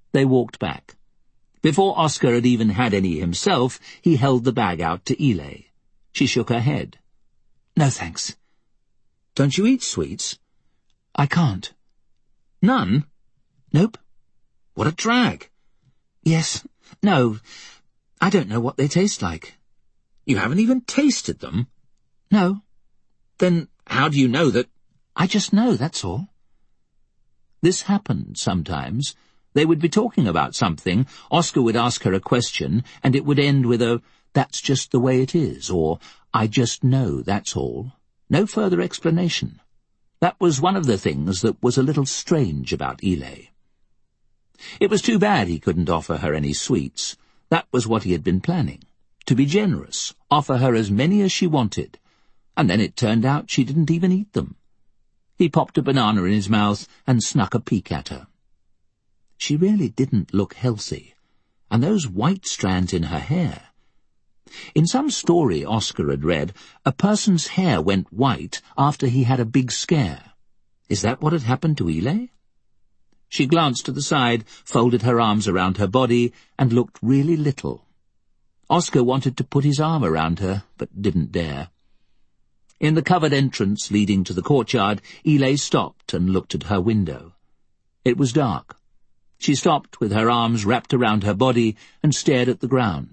They walked back. Before Oscar had even had any himself, he held the bag out to Elay. She shook her head. "No, thanks." "Don't you eat sweets?" "I can't." "None?" "Nope." "What a drag." "Yes. No. I don't know what they taste like." "You haven't even tasted them?" "No." "Then how do you know that—" "I just know, that's all." This happened sometimes. They would be talking about something, Oscar would ask her a question, and it would end with a, "That's just the way it is," or, "I just know, that's all." No further explanation. That was one of the things that was a little strange about Elay. It was too bad he couldn't offer her any sweets. That was what he had been planning. To be generous, offer her as many as she wanted. And then it turned out she didn't even eat them. He popped a banana in his mouth and snuck a peek at her. She really didn't look healthy, and those white strands in her hair. In some story Oscar had read, a person's hair went white after he had a big scare. Is that what had happened to Elay? She glanced to the side, folded her arms around her body, and looked really little. Oscar wanted to put his arm around her, but didn't dare. In the covered entrance leading to the courtyard, Elay stopped and looked at her window. It was dark. She stopped with her arms wrapped around her body and stared at the ground.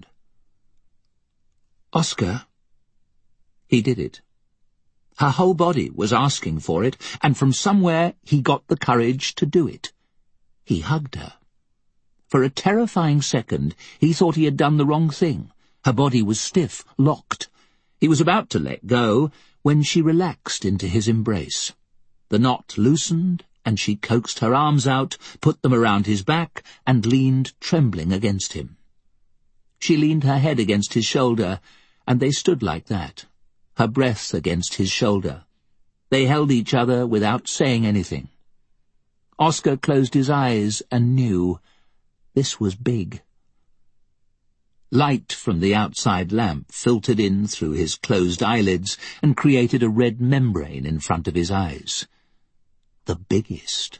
"Oscar." He did it. Her whole body was asking for it, and from somewhere he got the courage to do it. He hugged her. For a terrifying second, he thought he had done the wrong thing. Her body was stiff, locked. He was about to let go when she relaxed into his embrace. The knot loosened, and she coaxed her arms out, put them around his back, and leaned trembling against him. She leaned her head against his shoulder, and they stood like that, her breath against his shoulder. They held each other without saying anything. Oscar closed his eyes and knew this was big. Light from the outside lamp filtered in through his closed eyelids and created a red membrane in front of his eyes. The biggest.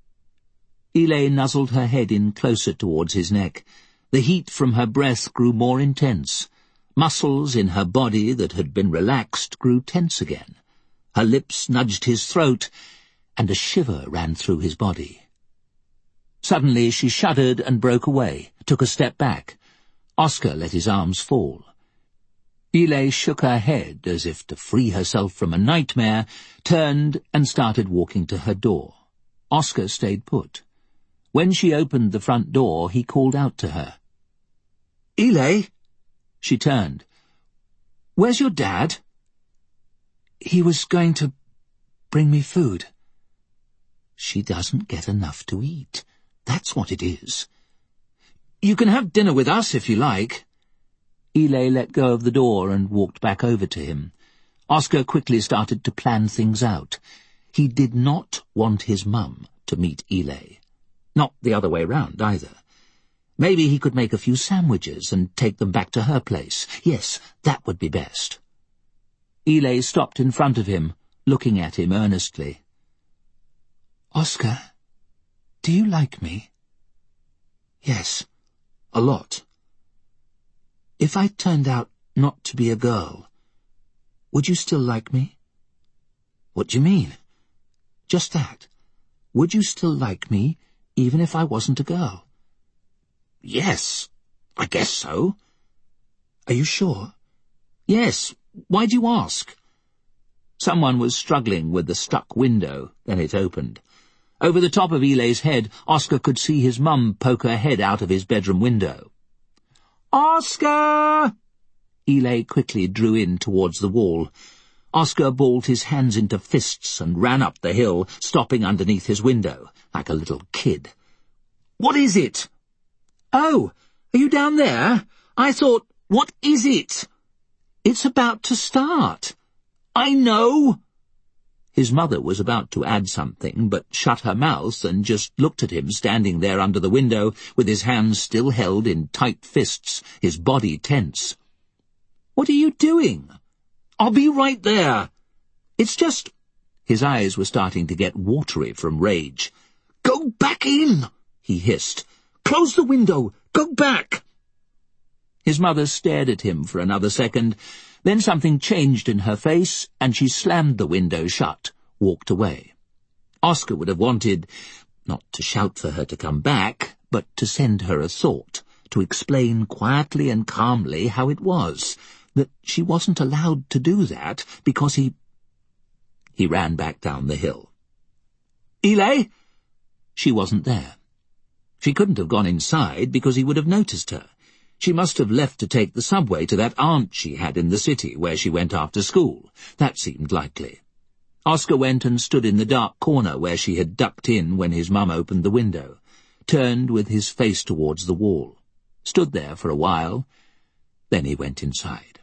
Elay nuzzled her head in closer towards his neck. The heat from her breath grew more intense. Muscles in her body that had been relaxed grew tense again. Her lips nudged his throat, and a shiver ran through his body. Suddenly she shuddered and broke away, took a step back. Oscar let his arms fall. Elay shook her head as if to free herself from a nightmare, turned and started walking to her door. Oscar stayed put. When she opened the front door, he called out to her. "Elay!" She turned. "Where's your dad?" "He was going to bring me food." She doesn't get enough to eat. That's what it is. "You can have dinner with us if you like." Elay let go of the door and walked back over to him. Oscar quickly started to plan things out. He did not want his mum to meet Elay. Not the other way round, either. Maybe he could make a few sandwiches and take them back to her place. Yes, that would be best. Elay stopped in front of him, looking at him earnestly. "Oscar, do you like me?" "Yes, a lot." "If I turned out not to be a girl, would you still like me?" "What do you mean?" "Just that. Would you still like me, even if I wasn't a girl?" "Yes, I guess so." "Are you sure?" "Yes. Why do you ask?" Someone was struggling with the stuck window, then it opened. Over the top of Elay's head, Oscar could see his mum poke her head out of his bedroom window. "Oscar!" Elay quickly drew in towards the wall. Oscar balled his hands into fists and ran up the hill, stopping underneath his window, like a little kid. "What is it?" "Oh, are you down there? I thought, what is it?" "It's about to start." "I know." His mother was about to add something, but shut her mouth and just looked at him standing there under the window, with his hands still held in tight fists, his body tense. "What are you doing?" "I'll be right there." "It's just—" His eyes were starting to get watery from rage. "Go back in," he hissed. Close the window! Go back!" His mother stared at him for another second. Then something changed in her face, and she slammed the window shut, walked away. Oscar would have wanted, not to shout for her to come back, but to send her a thought, to explain quietly and calmly how it was, that she wasn't allowed to do that because he ran back down the hill. "Eli?" She wasn't there. She couldn't have gone inside because he would have noticed her. She must have left to take the subway to that aunt she had in the city where she went after school. That seemed likely. Oscar went and stood in the dark corner where she had ducked in when his mum opened the window, turned with his face towards the wall, stood there for a while. Then he went inside.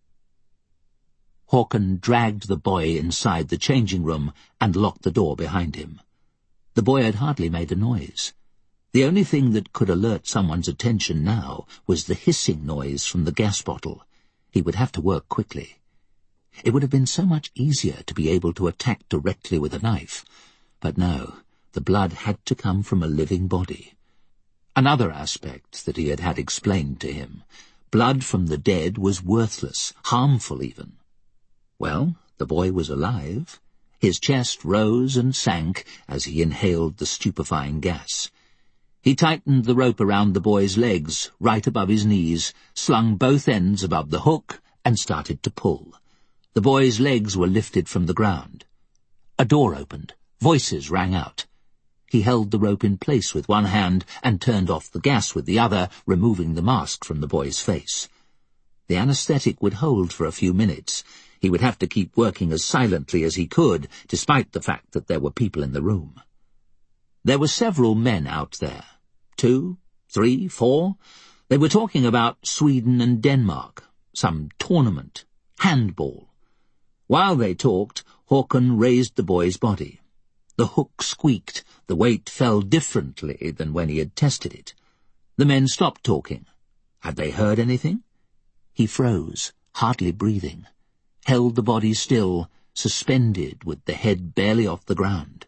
Håkon dragged the boy inside the changing room and locked the door behind him. The boy had hardly made a noise. The only thing that could alert someone's attention now was the hissing noise from the gas bottle. He would have to work quickly. It would have been so much easier to be able to attack directly with a knife. But no, the blood had to come from a living body. Another aspect that he had had explained to him. Blood from the dead was worthless, harmful even. Well, the boy was alive. His chest rose and sank as he inhaled the stupefying gas. He tightened the rope around the boy's legs, right above his knees, slung both ends above the hook, and started to pull. The boy's legs were lifted from the ground. A door opened. Voices rang out. He held the rope in place with one hand and turned off the gas with the other, removing the mask from the boy's face. The anesthetic would hold for a few minutes. He would have to keep working as silently as he could, despite the fact that there were people in the room. There were several men out there. 2, 3, 4. They were talking about Sweden and Denmark, some tournament, handball. While they talked, Håkon raised the boy's body. The hook squeaked. The weight fell differently than when he had tested it. The men stopped talking. Had they heard anything? He froze, hardly breathing, held the body still, suspended with the head barely off the ground.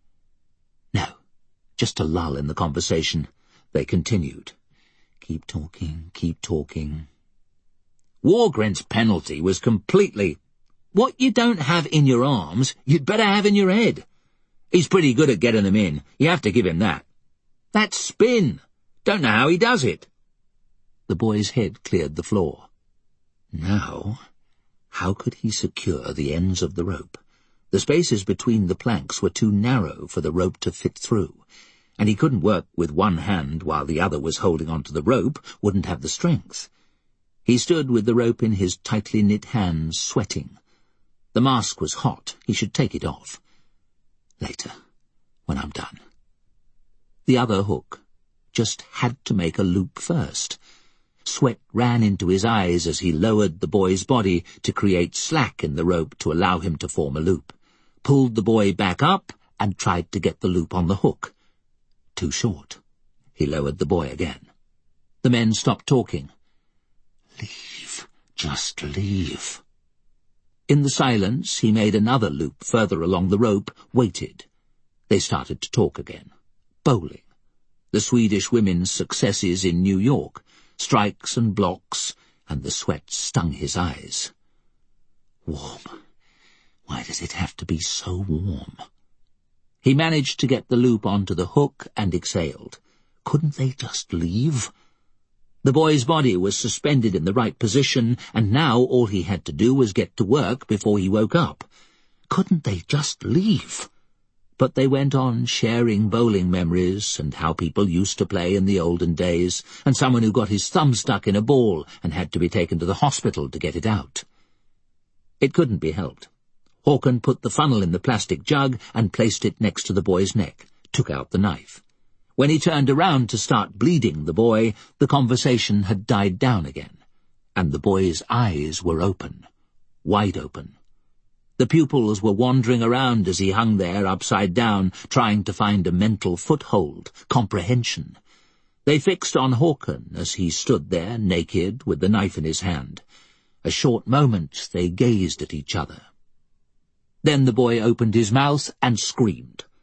No, just a lull in the conversation. They continued. Keep talking, keep talking. Wargren's penalty was completely, "What you don't have in your arms, you'd better have in your head. He's pretty good at getting them in. You have to give him that. That's spin. Don't know how he does it." The boy's head cleared the floor. Now, how could he secure the ends of the rope? The spaces between the planks were too narrow for the rope to fit through, and he couldn't work with one hand while the other was holding onto the rope, wouldn't have the strength. He stood with the rope in his tightly knit hands, sweating. The mask was hot. He should take it off. Later, when I'm done. The other hook just had to make a loop first. Sweat ran into his eyes as he lowered the boy's body to create slack in the rope to allow him to form a loop, pulled the boy back up, and tried to get the loop on the hook. Too short. He lowered the boy again. The men stopped talking. Leave. Just leave. In the silence, he made another loop further along the rope, waited. They started to talk again. Bowling. The Swedish women's successes in New York. Strikes and blocks, and the sweat stung his eyes. Warm. Why does it have to be so warm? He managed to get the loop onto the hook and exhaled. Couldn't they just leave? The boy's body was suspended in the right position, and now all he had to do was get to work before he woke up. Couldn't they just leave? But they went on sharing bowling memories and how people used to play in the olden days, and someone who got his thumb stuck in a ball and had to be taken to the hospital to get it out. It couldn't be helped. Håkon put the funnel in the plastic jug and placed it next to the boy's neck, took out the knife. When he turned around to start bleeding the boy, the conversation had died down again, and the boy's eyes were open, wide open. The pupils were wandering around as he hung there upside down, trying to find a mental foothold, comprehension. They fixed on Håkon as he stood there, naked, with the knife in his hand. A short moment they gazed at each other. Then the boy opened his mouth and screamed.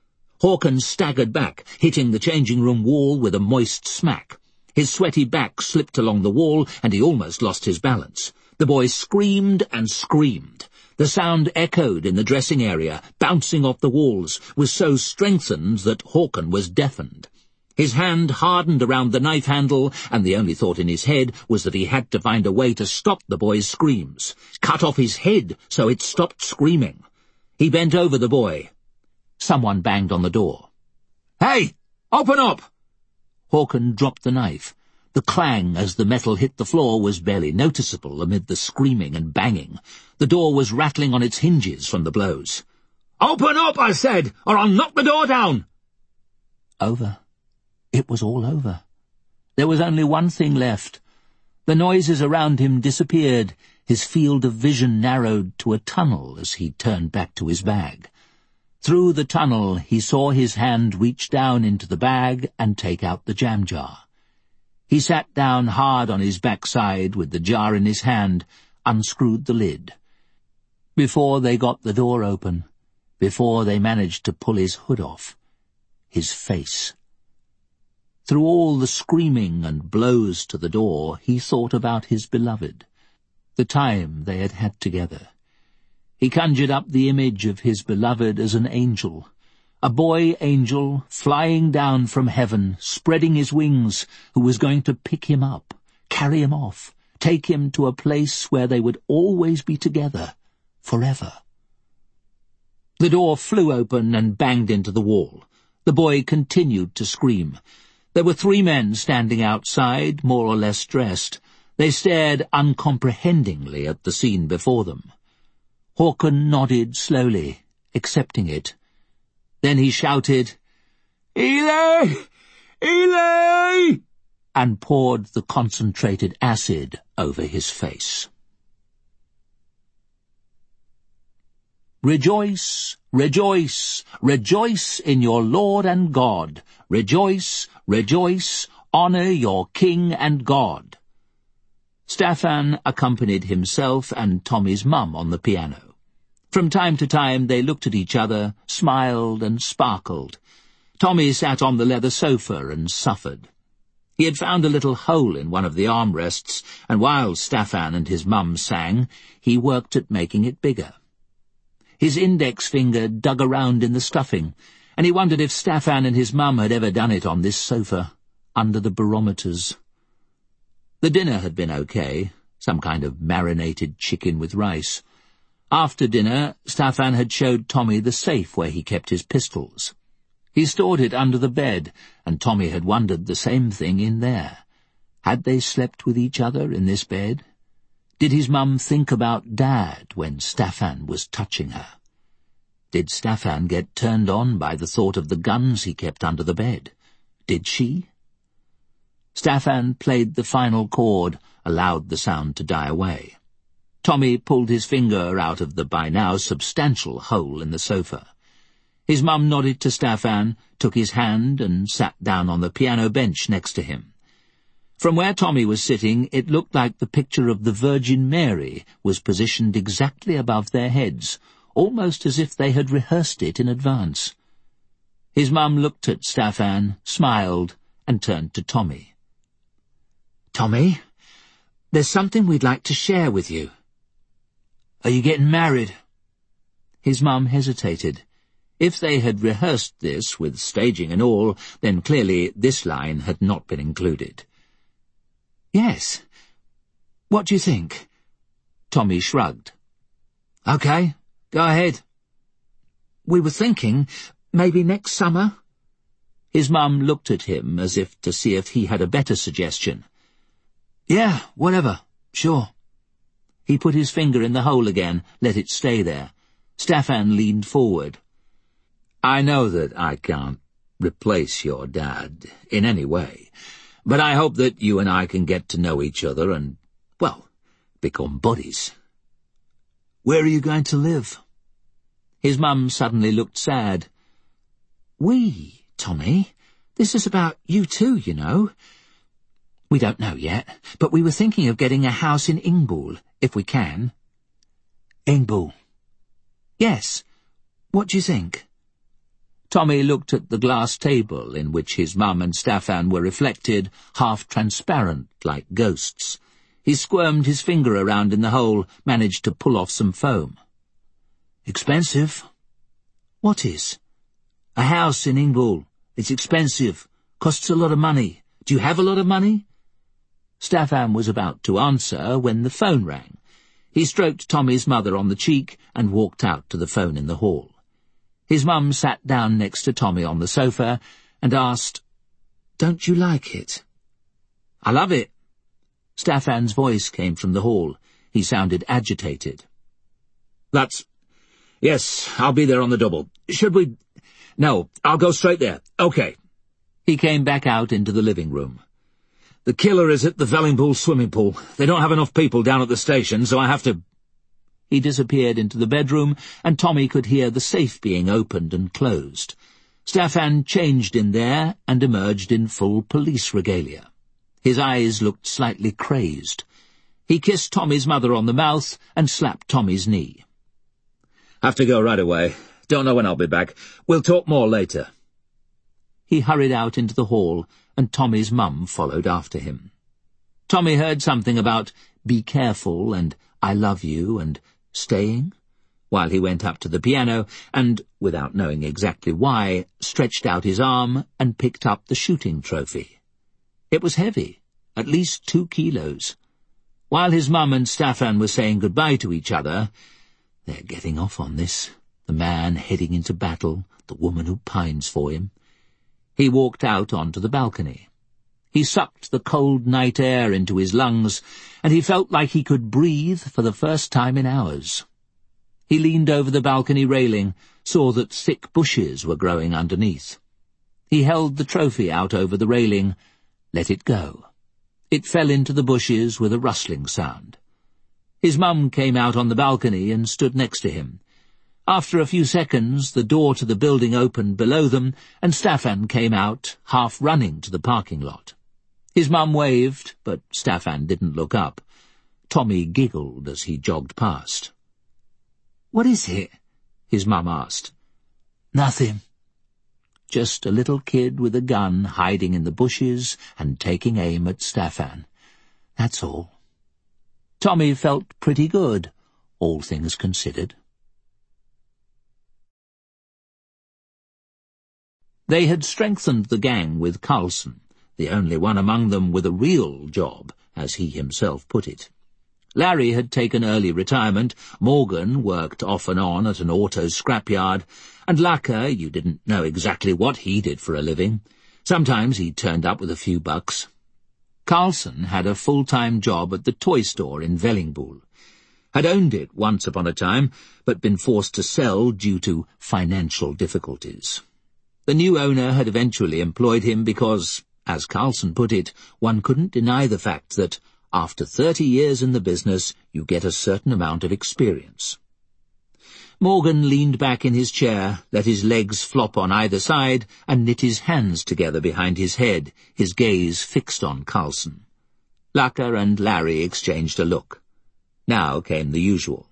Håkon staggered back, hitting the changing-room wall with a moist smack. His sweaty back slipped along the wall, and he almost lost his balance. The boy screamed and screamed. The sound echoed in the dressing area, bouncing off the walls, was so strengthened that Håkon was deafened. His hand hardened around the knife handle, and the only thought in his head was that he had to find a way to stop the boy's screams. Cut off his head so it stopped screaming. He bent over the boy. Someone banged on the door. "Hey! Open up!" Håkon dropped the knife. The clang as the metal hit the floor was barely noticeable amid the screaming and banging. The door was rattling on its hinges from the blows. "Open up, I said, or I'll knock the door down!" Over. It was all over. There was only one thing left. The noises around him disappeared. His field of vision narrowed to a tunnel as he turned back to his bag. Through the tunnel he saw his hand reach down into the bag and take out the jam jar. He sat down hard on his backside with the jar in his hand, unscrewed the lid. Before they got the door open, before they managed to pull his hood off, his face. Through all the screaming and blows to the door, he thought about his beloved, the time they had had together. He conjured up the image of his beloved as an angel, a boy angel flying down from heaven, spreading his wings, who was going to pick him up, carry him off, take him to a place where they would always be together, forever. The door flew open and banged into the wall. The boy continued to scream. There were 3 men standing outside, more or less dressed. They stared uncomprehendingly at the scene before them. Håkon nodded slowly, accepting it. Then he shouted, "Ile! Ile!" and poured the concentrated acid over his face. Rejoice, rejoice, rejoice in your Lord and God. Rejoice, rejoice, honor your King and God. Staffan accompanied himself and Tommy's mum on the piano. From time to time they looked at each other, smiled and sparkled. Tommy sat on the leather sofa and suffered. He had found a little hole in one of the armrests, and while Staffan and his mum sang, he worked at making it bigger. His index finger dug around in the stuffing, and he wondered if Staffan and his mum had ever done it on this sofa, under the barometers. The dinner had been okay, some kind of marinated chicken with rice. After dinner, Staffan had showed Tommy the safe where he kept his pistols. He stored it under the bed, and Tommy had wondered the same thing in there. Had they slept with each other in this bed? Did his mum think about Dad when Staffan was touching her? Did Staffan get turned on by the thought of the guns he kept under the bed? Did she? Staffan played the final chord, allowed the sound to die away. Tommy pulled his finger out of the by now substantial hole in the sofa. His mum nodded to Staffan, took his hand and sat down on the piano bench next to him. From where Tommy was sitting, it looked like the picture of the Virgin Mary was positioned exactly above their heads, almost as if they had rehearsed it in advance. His mum looked at Staffan, smiled, and turned to Tommy. "Tommy, there's something we'd like to share with you." "Are you getting married?" His mum hesitated. If they had rehearsed this with staging and all, then clearly this line had not been included. "Yes. What do you think?" Tommy shrugged. "Okay, go ahead." "We were thinking, maybe next summer?" His mum looked at him as if to see if he had a better suggestion. "Yeah, whatever, sure." He put his finger in the hole again, let it stay there. Staffan leaned forward. "I know that I can't replace your dad in any way, but I hope that you and I can get to know each other and, well, become buddies." "Where are you going to live?" His mum suddenly looked sad. "We, Tommy, this is about you too, you know. We don't know yet, but we were thinking of getting a house in Ingbool, if we can." "Ingbool?" "Yes. What do you think?" Tommy looked at the glass table in which his mum and Staffan were reflected, half-transparent like ghosts. He squirmed his finger around in the hole, managed to pull off some foam. "Expensive?" "What is?" "A house in Ingbool. It's expensive. Costs a lot of money. Do you have a lot of money?" Staffan was about to answer when the phone rang. He stroked Tommy's mother on the cheek and walked out to the phone in the hall. His mum sat down next to Tommy on the sofa and asked, "Don't you like it?" "I love it." Staffan's voice came from the hall. He sounded agitated. Yes, I'll be there on the double. Should we... No, I'll go straight there. Okay." He came back out into the living room. "The killer is at the Vellingpool swimming pool. They don't have enough people down at the station, so I have to..." He disappeared into the bedroom, and Tommy could hear the safe being opened and closed. Staffan changed in there and emerged in full police regalia. His eyes looked slightly crazed. He kissed Tommy's mother on the mouth and slapped Tommy's knee. "Have to go right away. Don't know when I'll be back. We'll talk more later." He hurried out into the hall, and Tommy's mum followed after him. Tommy heard something about "be careful" and "I love you" and "staying," while he went up to the piano and, without knowing exactly why, stretched out his arm and picked up the shooting trophy. It was heavy, at least 2 kilos. While his mum and Staffan were saying goodbye to each other, "They're getting off on this, the man heading into battle, the woman who pines for him," he walked out onto the balcony. He sucked the cold night air into his lungs, and he felt like he could breathe for the first time in hours. He leaned over the balcony railing, saw that thick bushes were growing underneath. He held the trophy out over the railing, let it go. It fell into the bushes with a rustling sound. His mum came out on the balcony and stood next to him. After a few seconds, the door to the building opened below them, and Staffan came out, half running to the parking lot. His mum waved, but Staffan didn't look up. Tommy giggled as he jogged past. "What is it?" his mum asked. "Nothing. Just a little kid with a gun hiding in the bushes and taking aim at Staffan. That's all." Tommy felt pretty good, all things considered. They had strengthened the gang with Carlson, the only one among them with a real job, as he himself put it. Larry had taken early retirement, Morgan worked off and on at an auto scrapyard, and Lacquer, you didn't know exactly what he did for a living. Sometimes he turned up with a few bucks. Carlson had a full-time job at the toy store in Vellingpool. Had owned it once upon a time, but been forced to sell due to financial difficulties. The new owner had eventually employed him because, as Carlson put it, one couldn't deny the fact that, after 30 years in the business, you get a certain amount of experience. Morgan leaned back in his chair, let his legs flop on either side, and knit his hands together behind his head, his gaze fixed on Carlson. Lacquer and Larry exchanged a look. Now came the usual.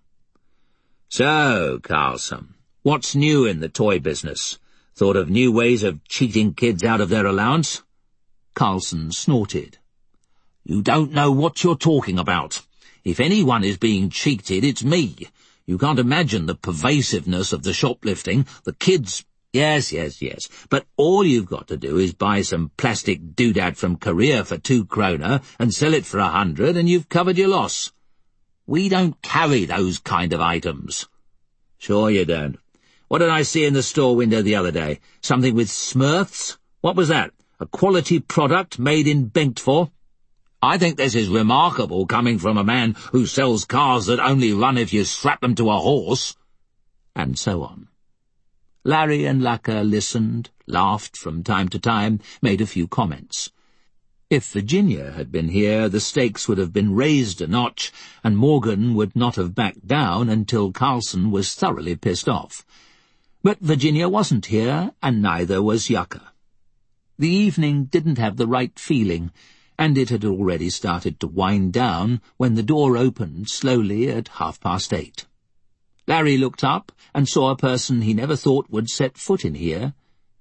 "So, Carlson, what's new in the toy business? Thought of new ways of cheating kids out of their allowance?" Carlson snorted. "You don't know what you're talking about. If anyone is being cheated, it's me. You can't imagine the pervasiveness of the shoplifting. The kids..." Yes, but all you've got to do is buy some plastic doodad from Korea for 2 kroner and sell it for 100, and you've covered your loss. We don't carry those kind of items." "Sure you don't. What did I see in the store window the other day? Something with Smurfs? What was that? A quality product made in Bengtfors? I think this is remarkable coming from a man who sells cars that only run if you strap them to a horse." And so on. Larry and Lacquer listened, laughed from time to time, made a few comments. If Virginia had been here, the stakes would have been raised a notch, and Morgan would not have backed down until Carlson was thoroughly pissed off. But Virginia wasn't here, and neither was Yucca. The evening didn't have the right feeling, and it had already started to wind down when the door opened slowly at 8:30. Larry looked up and saw a person he never thought would set foot in here,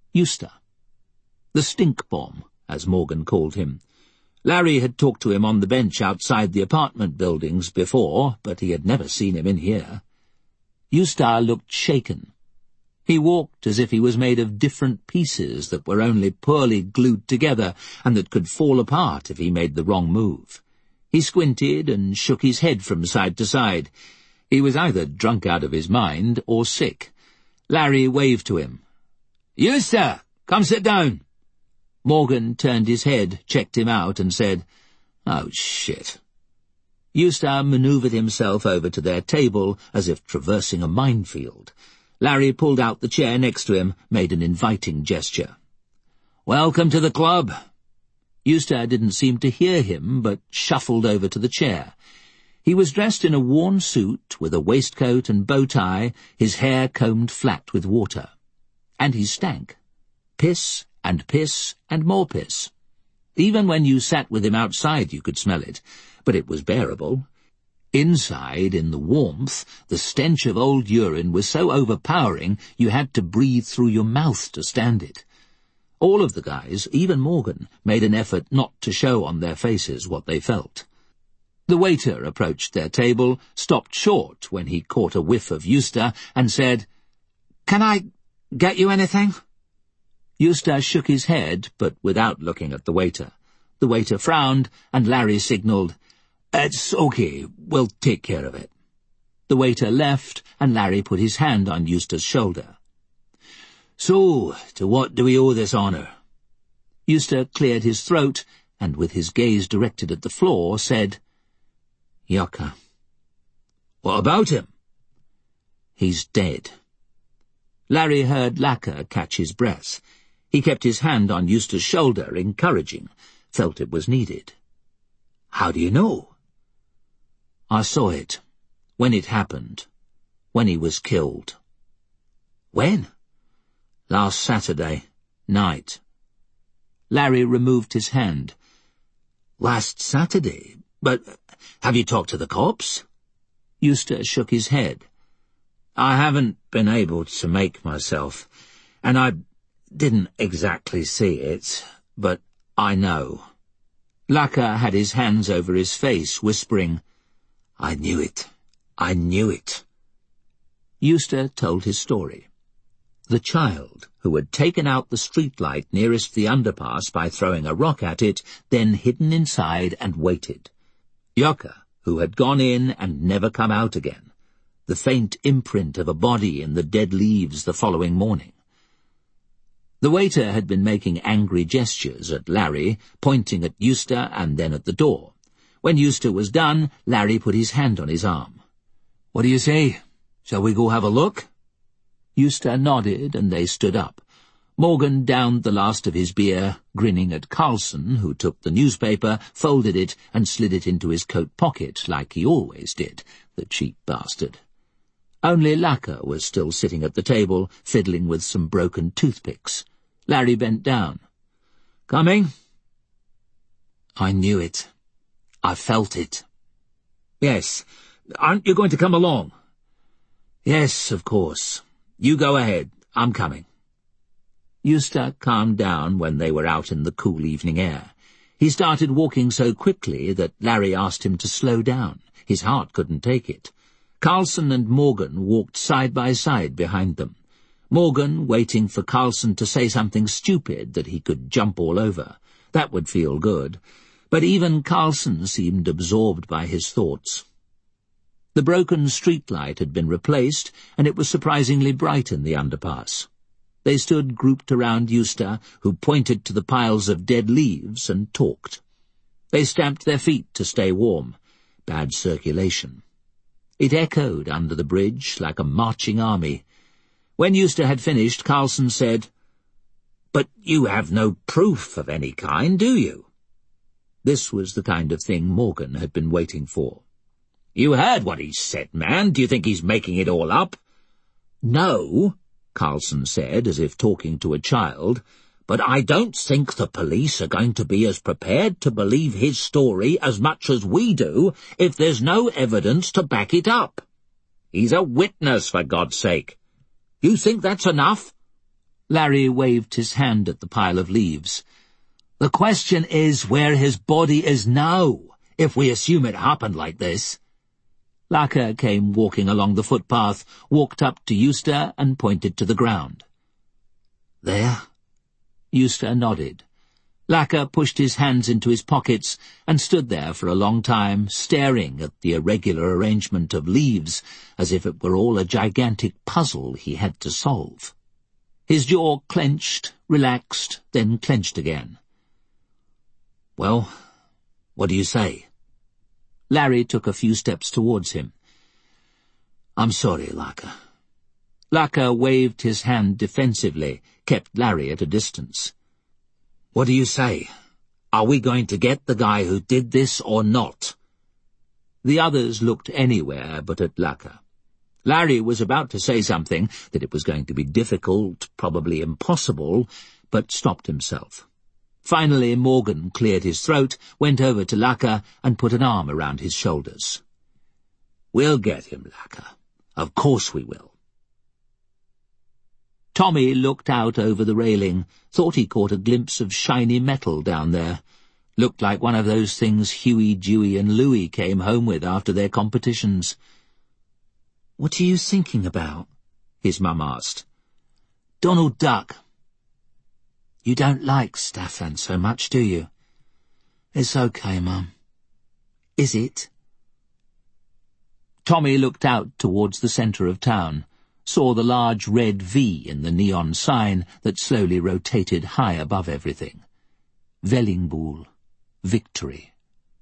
Eustace. The stink bomb, as Morgan called him. Larry had talked to him on the bench outside the apartment buildings before, but he had never seen him in here. Eustace looked shaken. He walked as if he was made of different pieces that were only poorly glued together and that could fall apart if he made the wrong move. He squinted and shook his head from side to side. He was either drunk out of his mind or sick. Larry waved to him. "Eustace, come sit down." Morgan turned his head, checked him out, and said, "Oh, shit." Eustace manoeuvred himself over to their table as if traversing a minefield. Larry pulled out the chair next to him, made an inviting gesture. "Welcome to the club." Eustace didn't seem to hear him, but shuffled over to the chair. He was dressed in a worn suit with a waistcoat and bow tie, his hair combed flat with water. And he stank. Piss and piss and more piss. Even when you sat with him outside you could smell it, but it was bearable. Inside, in the warmth, the stench of old urine was so overpowering you had to breathe through your mouth to stand it. All of the guys, even Morgan, made an effort not to show on their faces what they felt. The waiter approached their table, stopped short when he caught a whiff of Eustace, and said, "Can I get you anything?" Eustace shook his head, but without looking at the waiter. The waiter frowned, and Larry signalled, "It's okay, we'll take care of it." The waiter left, and Larry put his hand on Eustace's shoulder. "So, to what do we owe this honour?" Eustace cleared his throat, and with his gaze directed at the floor, said, "Yucca." "What about him?" "He's dead." Larry heard Lacquer catch his breath. He kept his hand on Eustace's shoulder, encouraging, felt it was needed. "How do you know?" "I saw it, when it happened, when he was killed." "When?" "Last Saturday night." Larry removed his hand. "Last Saturday? But have you talked to the cops?" Eustace shook his head. "I haven't been able to make myself, and I didn't exactly see it, but I know." Lacquer had his hands over his face, whispering, "I knew it. I knew it." Eustace told his story. The child, who had taken out the streetlight nearest the underpass by throwing a rock at it, then hidden inside and waited. Yucca, who had gone in and never come out again. The faint imprint of a body in the dead leaves the following morning. The waiter had been making angry gestures at Larry, pointing at Eustace and then at the door. When Eustace was done, Larry put his hand on his arm. "What do you say? Shall we go have a look?" Eustace nodded, and they stood up. Morgan downed the last of his beer, grinning at Carlson, who took the newspaper, folded it, and slid it into his coat pocket, like he always did, the cheap bastard. Only Lacquer was still sitting at the table, fiddling with some broken toothpicks. Larry bent down. "Coming?" "I knew it. I felt it." "Yes. Aren't you going to come along?" "Yes, of course. You go ahead. I'm coming." Eustace calmed down when they were out in the cool evening air. He started walking so quickly that Larry asked him to slow down. His heart couldn't take it. Carlson and Morgan walked side by side behind them. Morgan waiting for Carlson to say something stupid that he could jump all over. That would feel good. But even Carlson seemed absorbed by his thoughts. The broken streetlight had been replaced, and it was surprisingly bright in the underpass. They stood grouped around Eustace, who pointed to the piles of dead leaves and talked. They stamped their feet to stay warm. Bad circulation. It echoed under the bridge like a marching army. When Eustace had finished, Carlson said, "But you have no proof of any kind, do you?" This was the kind of thing Morgan had been waiting for. "You heard what he said, man. Do you think he's making it all up?" "No," Carlson said, as if talking to a child, "but I don't think the police are going to be as prepared to believe his story as much as we do if there's no evidence to back it up. He's a witness, for God's sake. You think that's enough?" Larry waved his hand at the pile of leaves. "The question is where his body is now, if we assume it happened like this." Lacquer came walking along the footpath, walked up to Eustace and pointed to the ground. "There?" Eustace nodded. Lacquer pushed his hands into his pockets and stood there for a long time, staring at the irregular arrangement of leaves, as if it were all a gigantic puzzle he had to solve. His jaw clenched, relaxed, then clenched again. "Well, what do you say?" Larry took a few steps towards him. "I'm sorry, Lacquer." Lacquer waved his hand defensively, kept Larry at a distance. "What do you say? Are we going to get the guy who did this or not?" The others looked anywhere but at Lacquer. Larry was about to say something, that it was going to be difficult, probably impossible, but stopped himself. Finally, Morgan cleared his throat, went over to Lacquer, and put an arm around his shoulders. "We'll get him, Lacquer. Of course we will." Tommy looked out over the railing, thought he caught a glimpse of shiny metal down there. Looked like one of those things Huey, Dewey, and Louie came home with after their competitions. "What are you thinking about?" his mum asked. "Donald Duck." "You don't like Staffan so much, do you?" "It's okay, Mum." "Is it?" Tommy looked out towards the centre of town, saw the large red V in the neon sign that slowly rotated high above everything. Vellingbool. Victory.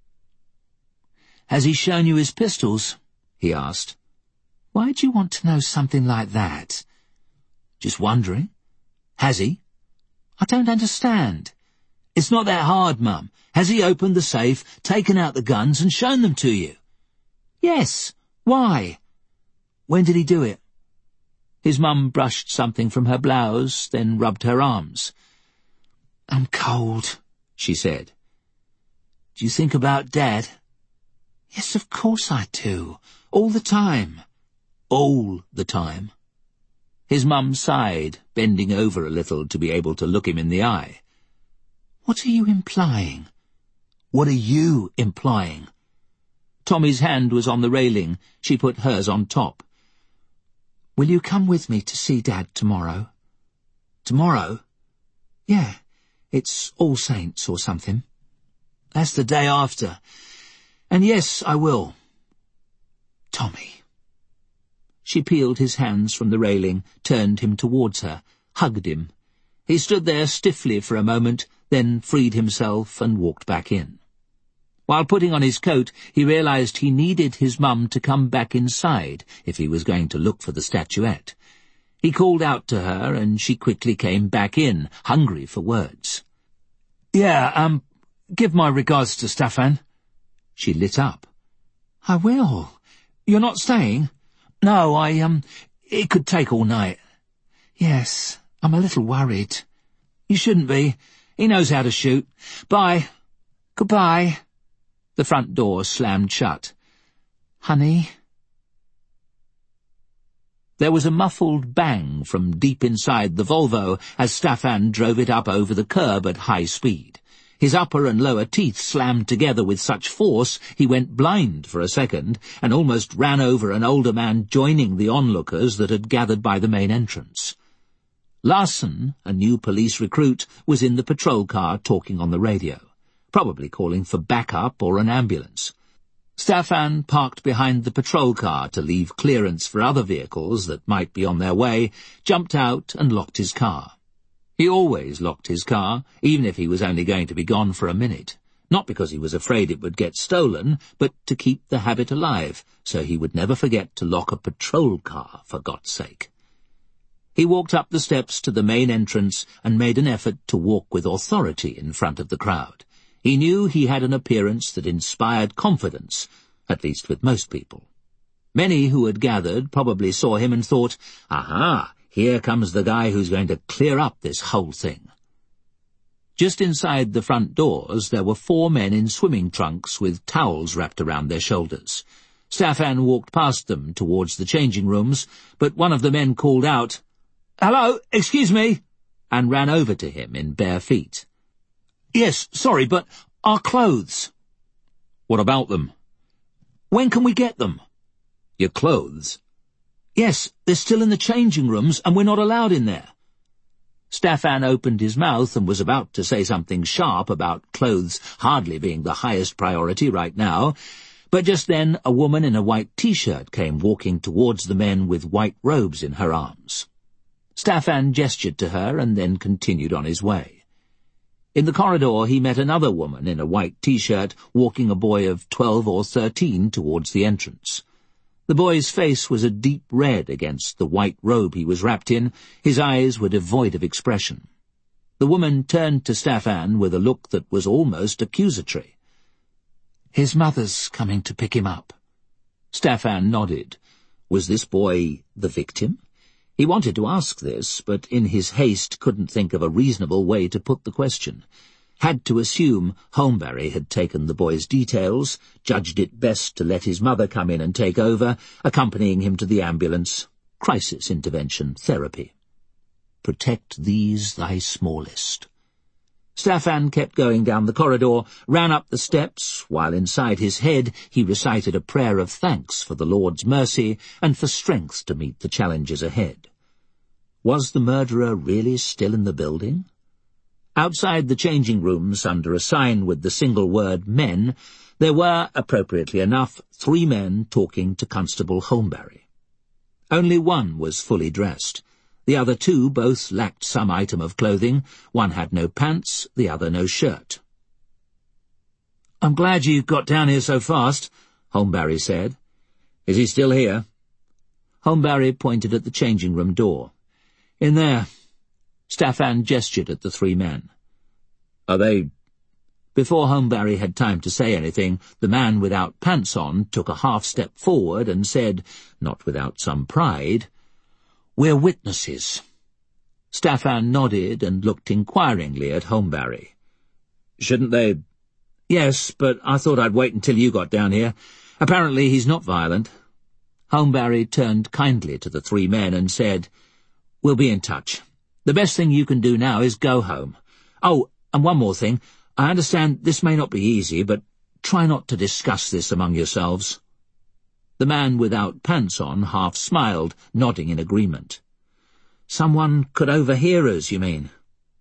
"Has he shown you his pistols?" he asked. "Why do you want to know something like that?" "Just wondering." "Has he?" "I don't understand." "It's not that hard, Mum. Has he opened the safe, taken out the guns, and shown them to you?" "Yes. Why?" "When did he do it?" His mum brushed something from her blouse, then rubbed her arms. "I'm cold," she said. "Do you think about Dad?" "Yes, of course I do. All the time." "All the time?" His mum sighed, bending over a little to be able to look him in the eye. "What are you implying?" "What are you implying?" Tommy's hand was on the railing. She put hers on top. "Will you come with me to see Dad tomorrow?" "Tomorrow?" "Yeah, it's All Saints or something." "That's the day after. And yes, I will." "Tommy." She peeled his hands from the railing, turned him towards her, hugged him. He stood there stiffly for a moment, then freed himself and walked back in. While putting on his coat, he realized he needed his mum to come back inside if he was going to look for the statuette. He called out to her, and she quickly came back in, hungry for words. "Yeah, give my regards to Staffan." She lit up. "I will. You're not staying?" "No, it could take all night." "Yes, I'm a little worried." "You shouldn't be. He knows how to shoot. Bye." "Goodbye." The front door slammed shut. "Honey?" There was a muffled bang from deep inside the Volvo as Staffan drove it up over the curb at high speed. His upper and lower teeth slammed together with such force he went blind for a second and almost ran over an older man joining the onlookers that had gathered by the main entrance. Larson, a new police recruit, was in the patrol car talking on the radio, probably calling for backup or an ambulance. Staffan parked behind the patrol car to leave clearance for other vehicles that might be on their way, jumped out and locked his car. He always locked his car, even if he was only going to be gone for a minute, not because he was afraid it would get stolen, but to keep the habit alive, so he would never forget to lock a patrol car, for God's sake. He walked up the steps to the main entrance and made an effort to walk with authority in front of the crowd. He knew he had an appearance that inspired confidence, at least with most people. Many who had gathered probably saw him and thought, "Aha, here comes the guy who's going to clear up this whole thing." Just inside the front doors there were 4 men in swimming trunks with towels wrapped around their shoulders. Staffan walked past them towards the changing rooms, but one of the men called out, "Hello, excuse me." and ran over to him in bare feet. "Yes, sorry, but our clothes." "What about them?" "When can we get them?" "Your clothes?" "Yes, they're still in the changing rooms, and we're not allowed in there." Staffan opened his mouth and was about to say something sharp about clothes hardly being the highest priority right now, but just then a woman in a white T-shirt came walking towards the men with white robes in her arms. Staffan gestured to her and then continued on his way. In the corridor he met another woman in a white T-shirt walking a boy of 12 or 13 towards the entrance. The boy's face was a deep red against the white robe he was wrapped in. His eyes were devoid of expression. The woman turned to Staffan with a look that was almost accusatory. "His mother's coming to pick him up." Staffan nodded. Was this boy the victim? He wanted to ask this, but in his haste couldn't think of a reasonable way to put the question. Had to assume Holmberry had taken the boy's details, judged it best to let his mother come in and take over, accompanying him to the ambulance. Crisis intervention therapy. Protect these thy smallest. Staffan kept going down the corridor, ran up the steps, while inside his head he recited a prayer of thanks for the Lord's mercy and for strength to meet the challenges ahead. Was the murderer really still in the building? Outside the changing rooms, under a sign with the single word men, there were, appropriately enough, 3 men talking to Constable Holmberry. Only one was fully dressed. The other 2 both lacked some item of clothing. One had no pants, the other no shirt. "I'm glad you got down here so fast," Holmberry said. "Is he still here?" Holmberry pointed at the changing room door. "In there." Staffan gestured at the 3 men. "Are they—" Before Holmberry had time to say anything, the man without pants on took a half-step forward and said, not without some pride, "We're witnesses." Staffan nodded and looked inquiringly at Holmberry. "Shouldn't they—" "Yes, but I thought I'd wait until you got down here. Apparently he's not violent." Holmberry turned kindly to the 3 men and said, "We'll be in touch. The best thing you can do now is go home. Oh, and one more thing. I understand this may not be easy, but try not to discuss this among yourselves." The man without pants on half smiled, nodding in agreement. "Someone could overhear us, you mean?"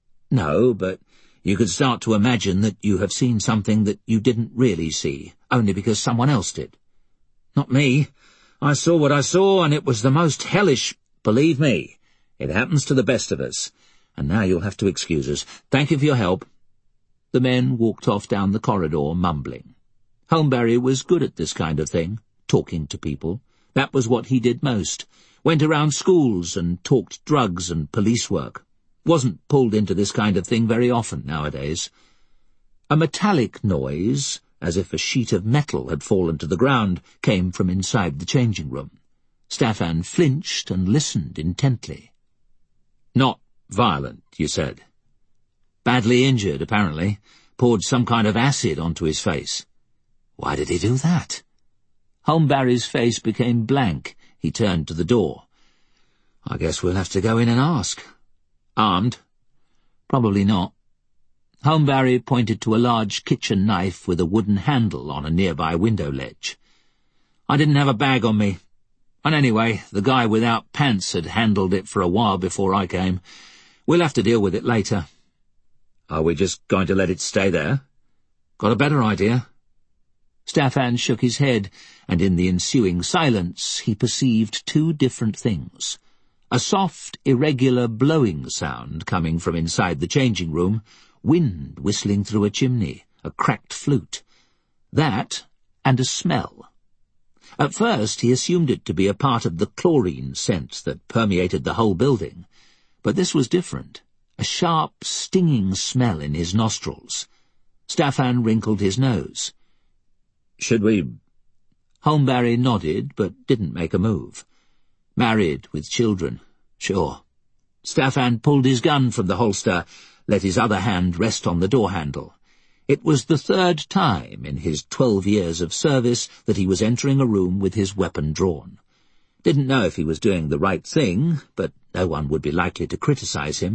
"No, but you could start to imagine that you have seen something that you didn't really see, only because someone else did." "Not me. I saw what I saw, and it was the most hellish—" "Believe me. It happens to the best of us. And now you'll have to excuse us. Thank you for your help." The men walked off down the corridor, mumbling. Holmberry was good at this kind of thing, talking to people. That was what he did most. Went around schools and talked drugs and police work. Wasn't pulled into this kind of thing very often nowadays. A metallic noise, as if a sheet of metal had fallen to the ground, came from inside the changing room. Staffan flinched and listened intently. "Not violent, you said?" "Badly injured, apparently. Poured some kind of acid onto his face." "Why did he do that?" Holmberry's face became blank. He turned to the door. "I guess we'll have to go in and ask." "Armed?" "Probably not." Holmberry pointed to a large kitchen knife with a wooden handle on a nearby window ledge. "I didn't have a bag on me. And anyway, the guy without pants had handled it for a while before I came. We'll have to deal with it later." "Are we just going to let it stay there?" "Got a better idea." Staffan shook his head, and in the ensuing silence he perceived 2 different things. A soft, irregular blowing sound coming from inside the changing room, wind whistling through a chimney, a cracked flute. That, and a smell. At first he assumed it to be a part of the chlorine scent that permeated the whole building, but this was different. A sharp, stinging smell in his nostrils. Staffan wrinkled his nose. "Should we—" Holmberry nodded, but didn't make a move. "Married, with children. Sure." Staffan pulled his gun from the holster, let his other hand rest on the door handle. It was the 3rd time in his 12 years of service that he was entering a room with his weapon drawn. Didn't know if he was doing the right thing, but no one would be likely to criticize him.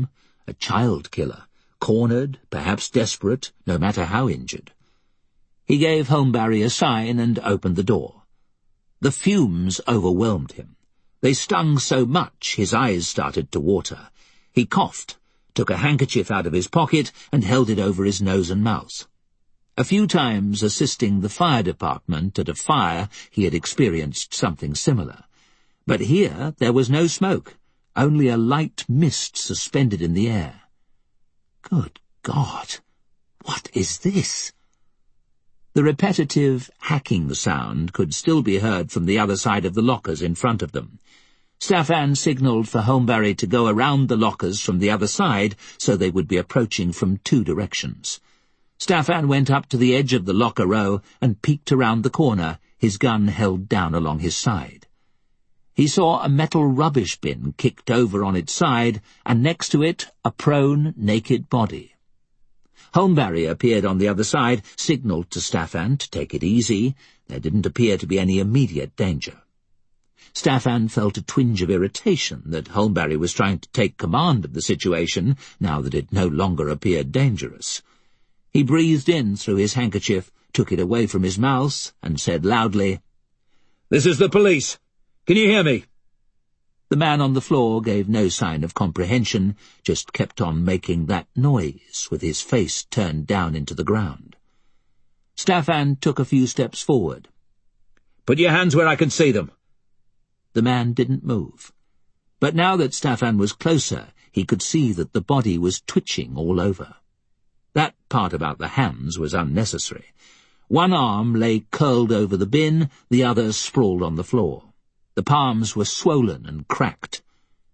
a child killer, cornered, perhaps desperate, no matter how injured. He gave Holmberry a sign and opened the door. The fumes overwhelmed him. They stung so much his eyes started to water. He coughed, took a handkerchief out of his pocket and held it over his nose and mouth. A few times assisting the fire department at a fire, he had experienced something similar. But here there was no smoke, only a light mist suspended in the air. Good God! What is this? The repetitive hacking sound could still be heard from the other side of the lockers in front of them. Staffan signalled for Holmberry to go around the lockers from the other side so they would be approaching from two directions. Staffan went up to the edge of the locker row and peeked around the corner, his gun held down along his side. He saw a metal rubbish bin kicked over on its side, and next to it a prone, naked body. Holmberry appeared on the other side, signalled to Staffan to take it easy. There didn't appear to be any immediate danger. Staffan felt a twinge of irritation that Holmberry was trying to take command of the situation now that it no longer appeared dangerous. He breathed in through his handkerchief, took it away from his mouth, and said loudly, "This is the police. Can you hear me?" The man on the floor gave no sign of comprehension, just kept on making that noise with his face turned down into the ground. Staffan took a few steps forward. "Put your hands where I can see them." The man didn't move. But now that Staffan was closer, he could see that the body was twitching all over. That part about the hands was unnecessary. One arm lay curled over the bin, the other sprawled on the floor. The palms were swollen and cracked.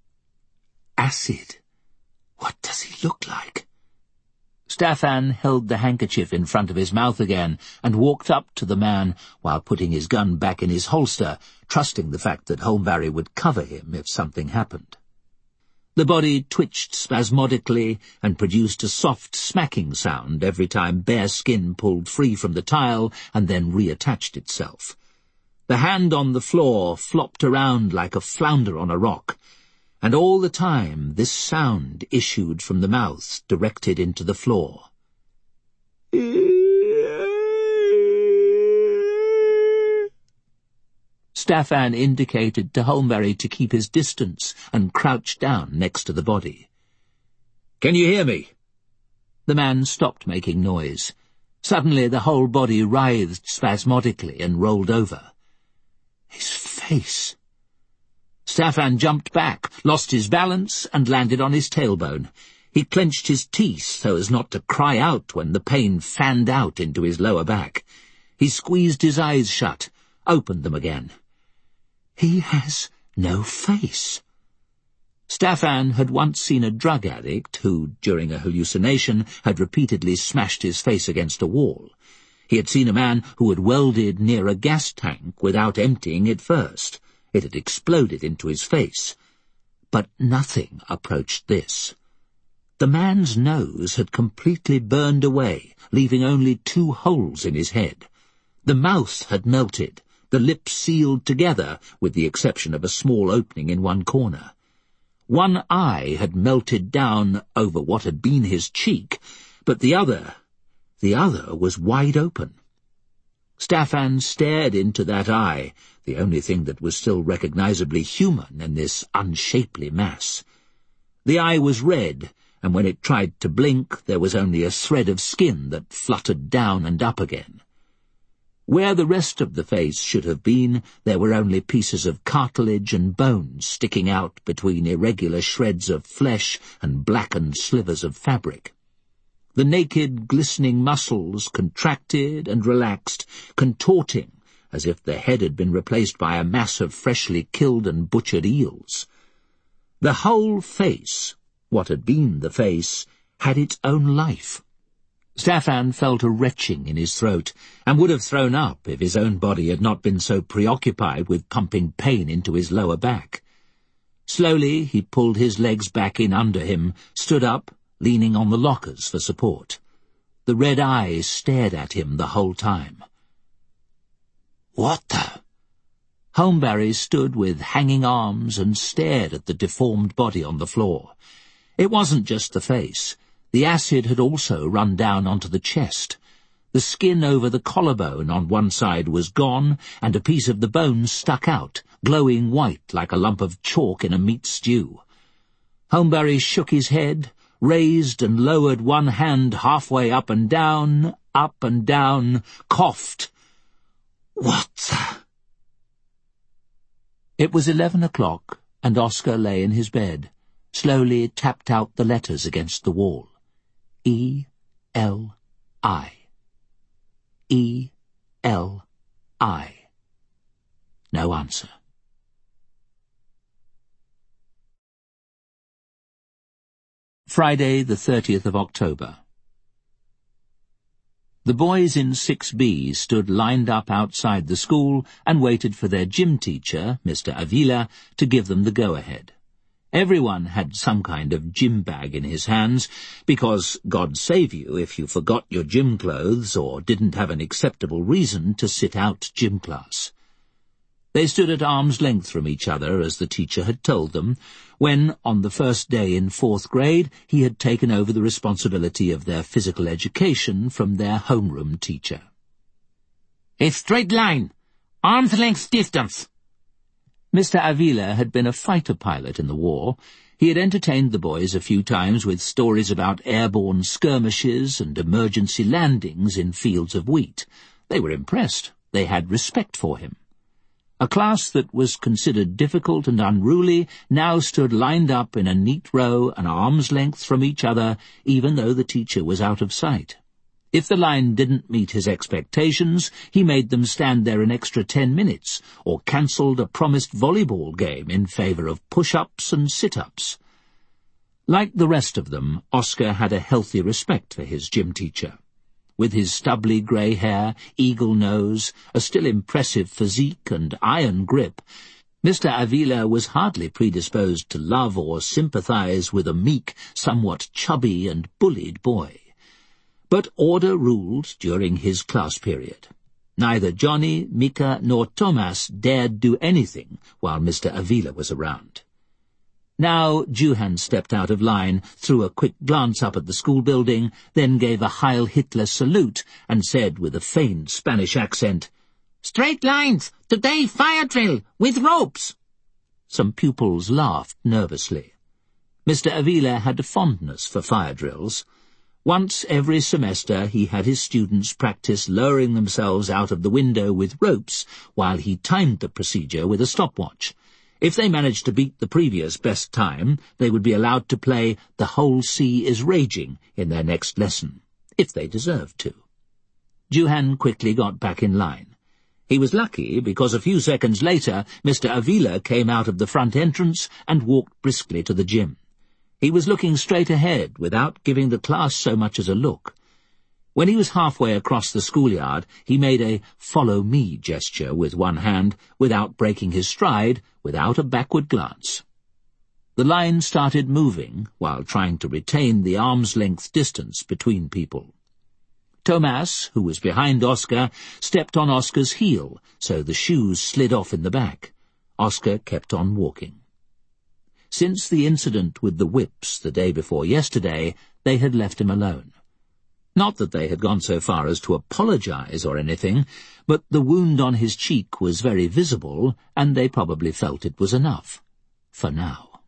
Acid. What does he look like? Staffan held the handkerchief in front of his mouth again and walked up to the man while putting his gun back in his holster, trusting the fact that Holmberry would cover him if something happened. The body twitched spasmodically and produced a soft smacking sound every time bare skin pulled free from the tile and then reattached itself. The hand on the floor flopped around like a flounder on a rock, and all the time this sound issued from the mouth directed into the floor. Staffan indicated to Holmberry to keep his distance and crouched down next to the body. "Can you hear me?" The man stopped making noise. Suddenly the whole body writhed spasmodically and rolled over. His face! Staffan jumped back, lost his balance, and landed on his tailbone. He clenched his teeth so as not to cry out when the pain fanned out into his lower back. He squeezed his eyes shut, opened them again. He has no face. Staffan had once seen a drug addict who, during a hallucination, had repeatedly smashed his face against a wall. He had seen a man who had welded near a gas tank without emptying it first. It had exploded into his face. But nothing approached this. The man's nose had completely burned away, leaving only 2 holes in his head. The mouth had melted, the lips sealed together, with the exception of a small opening in one corner. One eye had melted down over what had been his cheek, but the other was wide open. Staffan stared into that eye, the only thing that was still recognizably human in this unshapely mass. The eye was red, and when it tried to blink, there was only a thread of skin that fluttered down and up again. Where the rest of the face should have been, there were only pieces of cartilage and bones sticking out between irregular shreds of flesh and blackened slivers of fabric. The naked, glistening muscles contracted and relaxed, contorting, as if the head had been replaced by a mass of freshly killed and butchered eels. The whole face, what had been the face, had its own life. Staffan felt a retching in his throat, and would have thrown up if his own body had not been so preoccupied with pumping pain into his lower back. Slowly he pulled his legs back in under him, stood up, leaning on the lockers for support. The red eyes stared at him the whole time. "What the—" Holmberry stood with hanging arms and stared at the deformed body on the floor. It wasn't just the face. The acid had also run down onto the chest. The skin over the collarbone on one side was gone, and a piece of the bone stuck out, glowing white like a lump of chalk in a meat stew. Holmberry shook his head, raised and lowered one hand halfway up and down, coughed. "What?" It was 11 o'clock, and Oscar lay in his bed, slowly tapped out the letters against the wall. E-L-I. E-L-I. No answer. Friday, the 30th of October. The boys in 6B stood lined up outside the school and waited for their gym teacher, Mr. Avila, to give them the go-ahead. Everyone had some kind of gym bag in his hands, because, God save you, if you forgot your gym clothes or didn't have an acceptable reason to sit out gym class. They stood at arm's length from each other, as the teacher had told them, when, on the first day in 4th grade, he had taken over the responsibility of their physical education from their homeroom teacher. "A straight line, arm's length distance." Mr. Avila had been a fighter pilot in the war. He had entertained the boys a few times with stories about airborne skirmishes and emergency landings in fields of wheat. They were impressed. They had respect for him. A class that was considered difficult and unruly now stood lined up in a neat row an arm's length from each other, even though the teacher was out of sight. If the line didn't meet his expectations, he made them stand there an extra 10 minutes, or cancelled a promised volleyball game in favour of push-ups and sit-ups. Like the rest of them, Oscar had a healthy respect for his gym teacher. With his stubbly grey hair, eagle nose, a still impressive physique and iron grip, Mr. Avila was hardly predisposed to love or sympathise with a meek, somewhat chubby and bullied boy. But order ruled during his class period. Neither Johnny, Mika, nor Thomas dared do anything while Mr. Avila was around. Now Juhan stepped out of line, threw a quick glance up at the school building, then gave a Heil Hitler salute, and said with a feigned Spanish accent, "Straight lines! Today fire drill! With ropes!" Some pupils laughed nervously. Mr. Avila had a fondness for fire drills. Once every semester he had his students practice lowering themselves out of the window with ropes while he timed the procedure with a stopwatch. If they managed to beat the previous best time, they would be allowed to play The Whole Sea is Raging in their next lesson, if they deserved to. Juhan quickly got back in line. He was lucky because a few seconds later Mr. Avila came out of the front entrance and walked briskly to the gym. He was looking straight ahead without giving the class so much as a look. When he was halfway across the schoolyard, he made a "follow me" gesture with one hand, without breaking his stride, without a backward glance. The line started moving, while trying to retain the arm's-length distance between people. Thomas, who was behind Oscar, stepped on Oscar's heel, so the shoes slid off in the back. Oscar kept on walking. Since the incident with the whips the day before yesterday, they had left him alone. Not that they had gone so far as to apologize or anything, but the wound on his cheek was very visible, and they probably felt it was enough. For now.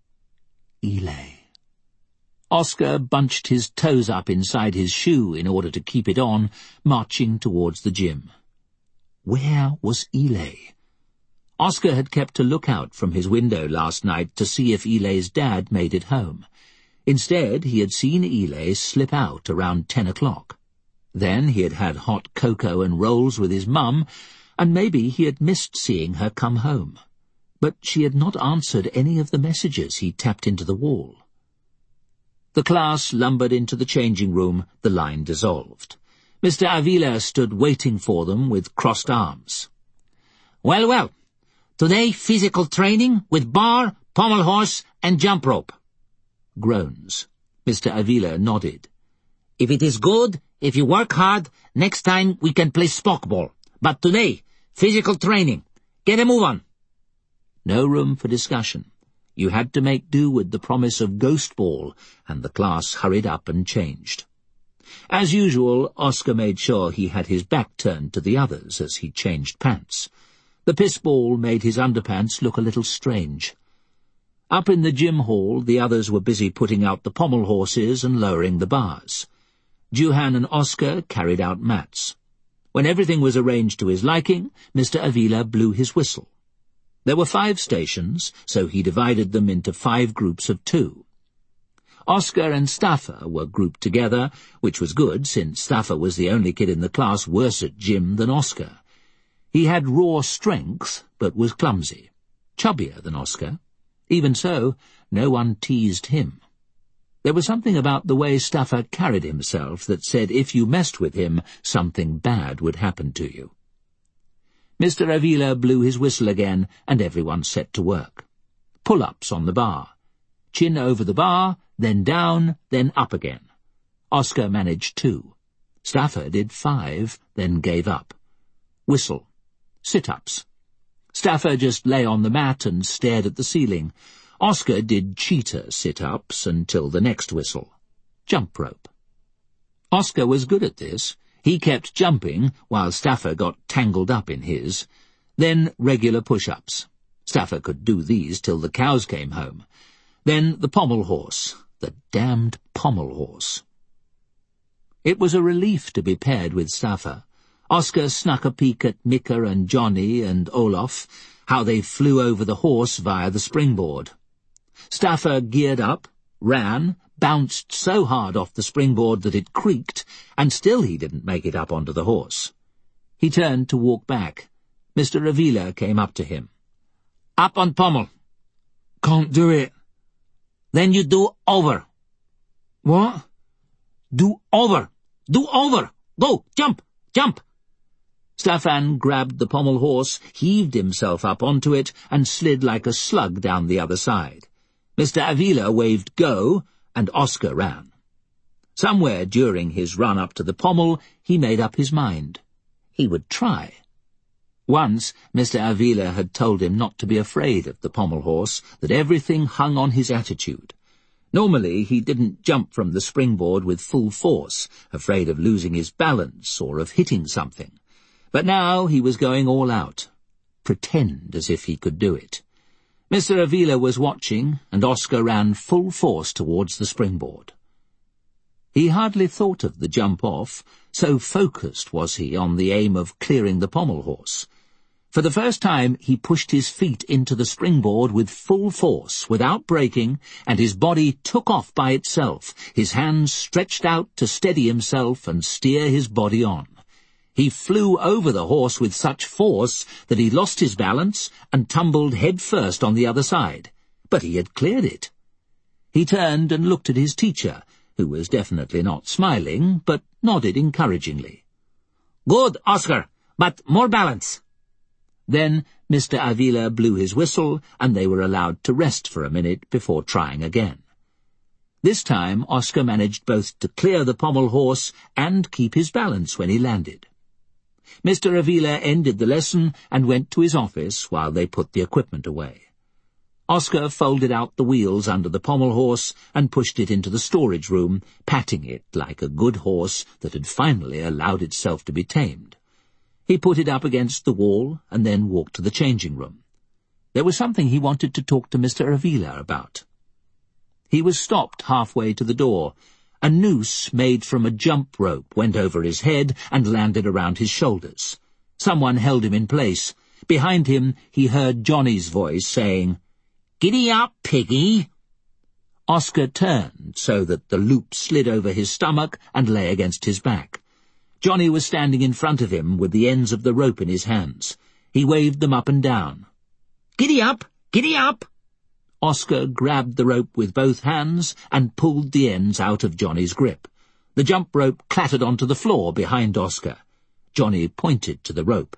Eli. Oscar bunched his toes up inside his shoe in order to keep it on, marching towards the gym. Where was Eli? Oscar had kept a lookout from his window last night to see if Eli's dad made it home. Instead, he had seen Eli slip out around 10 o'clock. Then he had had hot cocoa and rolls with his mum, and maybe he had missed seeing her come home. But she had not answered any of the messages he tapped into the wall. The class lumbered into the changing room. The line dissolved. Mr. Avila stood waiting for them with crossed arms. "Well, well. Today physical training with bar, pommel horse, and jump rope." Groans. Mr. Avila nodded. "If it is good, if you work hard, next time we can play spockball. But today, physical training. Get a move on." No room for discussion. You had to make do with the promise of Ghost Ball, and the class hurried up and changed. As usual, Oscar made sure he had his back turned to the others as he changed pants. The piss ball made his underpants look a little strange. Up in the gym hall, the others were busy putting out the pommel horses and lowering the bars. Juhan and Oscar carried out mats. When everything was arranged to his liking, Mr. Avila blew his whistle. There were 5 stations, so he divided them into 5 groups of 2. Oscar and Stafford were grouped together, which was good, since Stafford was the only kid in the class worse at gym than Oscar. He had raw strength, but was clumsy, chubbier than Oscar. Even so, no one teased him. There was something about the way Stafford carried himself that said if you messed with him, something bad would happen to you. Mr. Avila blew his whistle again, and everyone set to work. Pull-ups on the bar. Chin over the bar, then down, then up again. Oscar managed 2. Stafford did 5, then gave up. Whistle. Sit-ups. Stafford just lay on the mat and stared at the ceiling. Oscar did cheetah sit-ups until the next whistle. Jump rope. Oscar was good at this. He kept jumping while Stafford got tangled up in his. Then regular push-ups. Stafford could do these till the cows came home. Then the pommel horse. The damned pommel horse. It was a relief to be paired with Stafford. Oscar snuck a peek at Mika and Johnny and Olaf, how they flew over the horse via the springboard. Stafford geared up, ran, bounced so hard off the springboard that it creaked, and still he didn't make it up onto the horse. He turned to walk back. Mr. Avila came up to him. "Up on pommel." "Can't do it." "Then you do over." "What?" "Do over. Do over. Go, jump, jump." Staffan grabbed the pommel horse, heaved himself up onto it, and slid like a slug down the other side. Mr. Avila waved go, and Oscar ran. Somewhere during his run up to the pommel, he made up his mind. He would try. Once, Mr. Avila had told him not to be afraid of the pommel horse, that everything hung on his attitude. Normally, he didn't jump from the springboard with full force, afraid of losing his balance or of hitting something. But now he was going all out. Pretend as if he could do it. Mr. Avila was watching, and Oscar ran full force towards the springboard. He hardly thought of the jump off, so focused was he on the aim of clearing the pommel horse. For the first time, he pushed his feet into the springboard with full force, without braking, and his body took off by itself, his hands stretched out to steady himself and steer his body on. He flew over the horse with such force that he lost his balance and tumbled head first on the other side. But he had cleared it. He turned and looked at his teacher, who was definitely not smiling, but nodded encouragingly. "Good, Oscar, but more balance." Then Mr. Avila blew his whistle, and they were allowed to rest for a minute before trying again. This time Oscar managed both to clear the pommel horse and keep his balance when he landed. Mr. Avila ended the lesson and went to his office while they put the equipment away. Oscar folded out the wheels under the pommel horse and pushed it into the storage room, patting it like a good horse that had finally allowed itself to be tamed. He put it up against the wall and then walked to the changing room. There was something he wanted to talk to Mr. Avila about. He was stopped halfway to the door. A noose made from a jump rope went over his head and landed around his shoulders. Someone held him in place. Behind him he heard Johnny's voice saying, "Giddy up, piggy!" Oscar turned so that the loop slid over his stomach and lay against his back. Johnny was standing in front of him with the ends of the rope in his hands. He waved them up and down. "Giddy up! Giddy up!" Oscar grabbed the rope with both hands and pulled the ends out of Johnny's grip. The jump rope clattered onto the floor behind Oscar. Johnny pointed to the rope.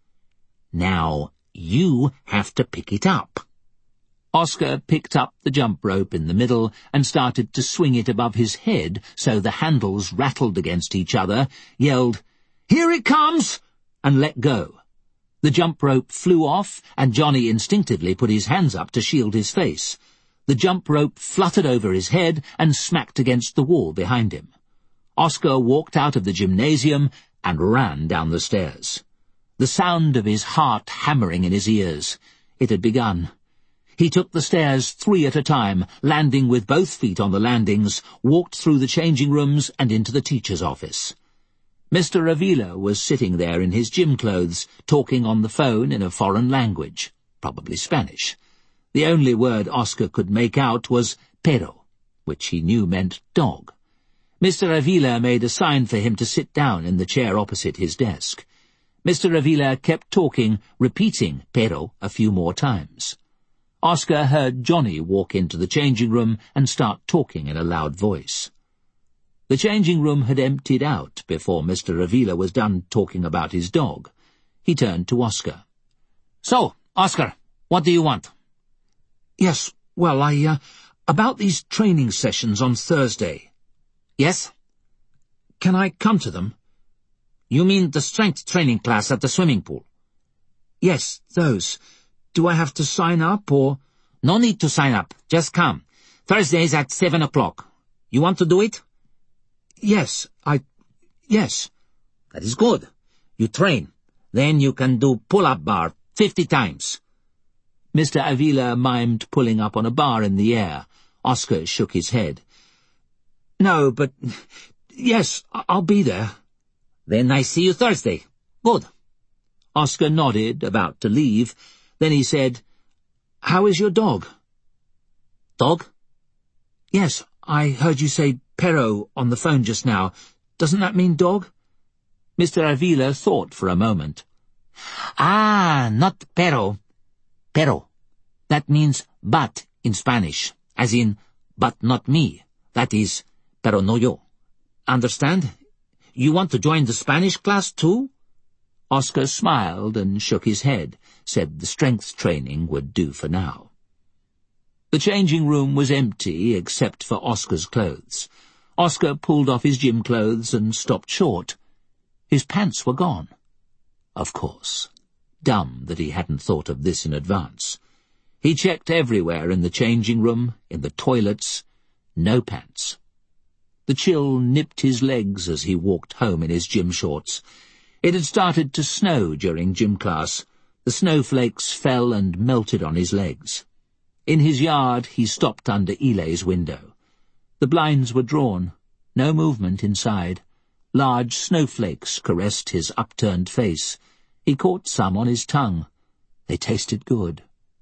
"Now, you have to pick it up." Oscar picked up the jump rope in the middle and started to swing it above his head so the handles rattled against each other, yelled, "Here it comes!" and let go. The jump rope flew off, and Johnny instinctively put his hands up to shield his face. The jump rope fluttered over his head and smacked against the wall behind him. Oscar walked out of the gymnasium and ran down the stairs. The sound of his heart hammering in his ears. It had begun. He took the stairs 3 at a time, landing with both feet on the landings, walked through the changing rooms and into the teacher's office. Mr. Avila was sitting there in his gym clothes, talking on the phone in a foreign language, probably Spanish. The only word Oscar could make out was perro, which he knew meant dog. Mr. Avila made a sign for him to sit down in the chair opposite his desk. Mr. Avila kept talking, repeating perro a few more times. Oscar heard Johnny walk into the changing room and start talking in a loud voice. The changing room had emptied out before Mr. Avila was done talking about his dog. He turned to Oscar. "So, Oscar, what do you want?" "Yes, well, about these training sessions on Thursday." "Yes?" "Can I come to them?" "You mean the strength training class at the swimming pool?" "Yes, those. Do I have to sign up, or—" "No need to sign up. Just come. Thursdays at 7 o'clock. You want to do it?" "Yes, yes." "That is good. You train. Then you can do pull-up bar 50 times. Mr. Avila mimed pulling up on a bar in the air. Oscar shook his head. "No, but... yes, I'll be there." "Then I see you Thursday. Good." Oscar nodded, about to leave. Then he said, "How is your dog?" "Dog?" "Yes, I heard you say perro on the phone just now. Doesn't that mean dog?" Mr. Avila thought for a moment. "Ah, not perro. Perro. That means but in Spanish, as in, but not me. That is, pero no yo. Understand? You want to join the Spanish class too?" Oscar smiled and shook his head, said the strength training would do for now. The changing room was empty except for Oscar's clothes. Oscar pulled off his gym clothes and stopped short. His pants were gone. Of course. Dumb that he hadn't thought of this in advance. He checked everywhere in the changing room, in the toilets. No pants. The chill nipped his legs as he walked home in his gym shorts. It had started to snow during gym class. The snowflakes fell and melted on his legs. In his yard he stopped under Ilei's window. The blinds were drawn. No movement inside. Large snowflakes caressed his upturned face. He caught some on his tongue. They tasted good.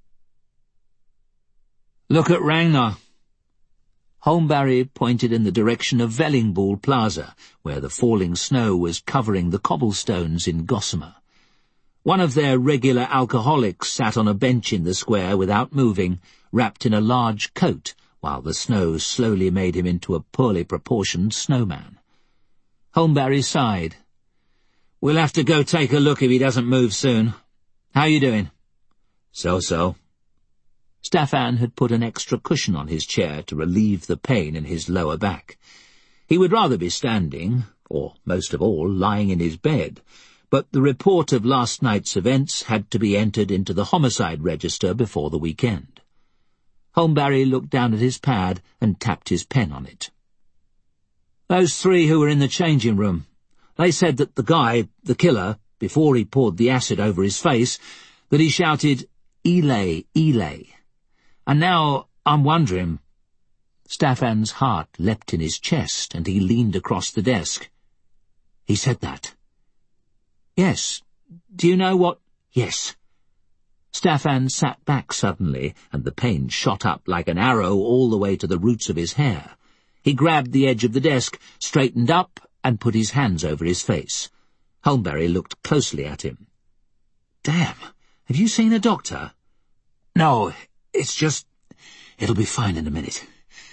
"Look at Ragnar." Holmberry pointed in the direction of Vellingbool Plaza, where the falling snow was covering the cobblestones in Gossamer. One of their regular alcoholics sat on a bench in the square without moving, wrapped in a large coat, while the snow slowly made him into a poorly proportioned snowman. Holmberry sighed. "We'll have to go take a look if he doesn't move soon. How you doing?" "So-so." Staffan had put an extra cushion on his chair to relieve the pain in his lower back. He would rather be standing, or, most of all, lying in his bed, but the report of last night's events had to be entered into the homicide register before the weekend. Holmberry looked down at his pad and tapped his pen on it. "Those 3 who were in the changing room, they said that the guy, the killer, before he poured the acid over his face, that he shouted, 'Ilei, Ilei.' And now I'm wondering—" Staffan's heart leapt in his chest, and he leaned across the desk. "He said that?" "Yes. Do you know what—" "Yes." Staffan sat back suddenly, and the pain shot up like an arrow all the way to the roots of his hair. He grabbed the edge of the desk, straightened up, and put his hands over his face. Holmberry looked closely at him. "Damn, have you seen a doctor?" "No, it's just... it'll be fine in a minute."